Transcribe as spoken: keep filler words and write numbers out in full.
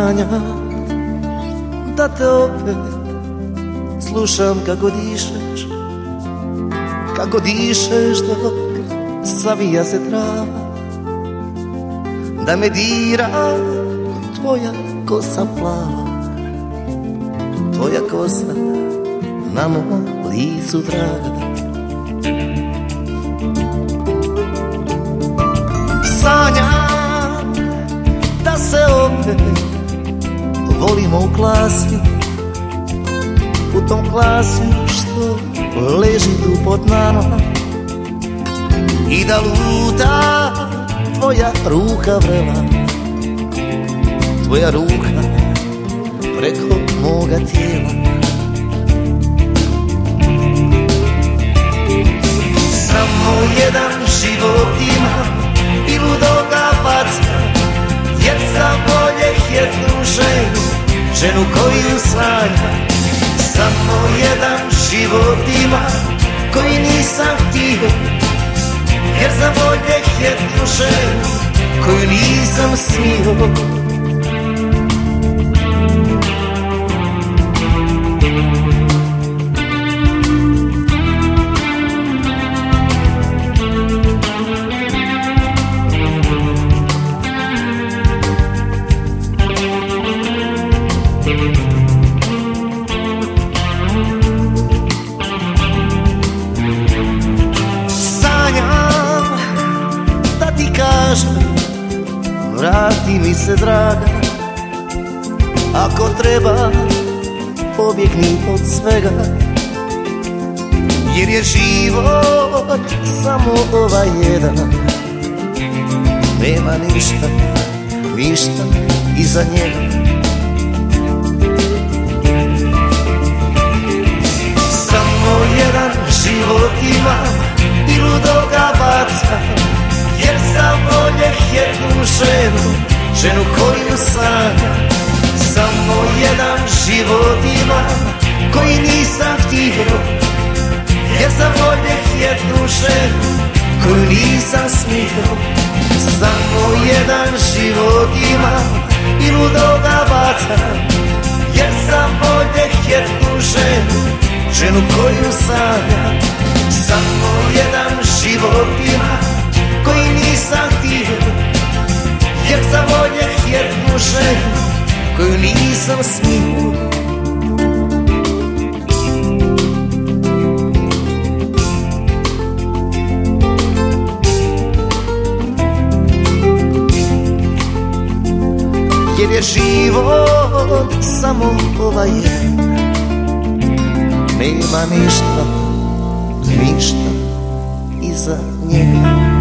sanjam da te opet slušam kako dišeš, kako dišeš dok savija se trava, da me dira tvoja kosa plava, tvoja kosa na mom licu draga. Sanjam da se opet volimo u klasi, u tom klasi što leži tu pod nama, i da luta tvoja ruka vrela, tvoja ruka preko moga tijela. Samo jedan život imam i ludo ga bacam, jer za bolje jednu ženu, ženu koju sanjam. Samo jedan život imam koji nisam htio, jer za bolje jednu ženu koju nisam smio. Vrati mi se draga, ako treba pobjegni od svega, jer je život samo ovaj jedan, nema ništa, ništa iza njega. Samo jedan život imam i ludo ga bacam, jer za volje jednu ženu, ženu koju sanjam. Samo jedan život imam koji nisam htio, jer za volje jednu ženu koju nisam smio. Samo jedan život imam i ludo ga bacam, jer za volje jednu ženu, ženu koju sanjam. Samo jedan život imam koji nisam htio, jer za volje jednu ženu koju nisam smio. Jer je život samo ovaj jedan, nema ništa, ništa iza njega.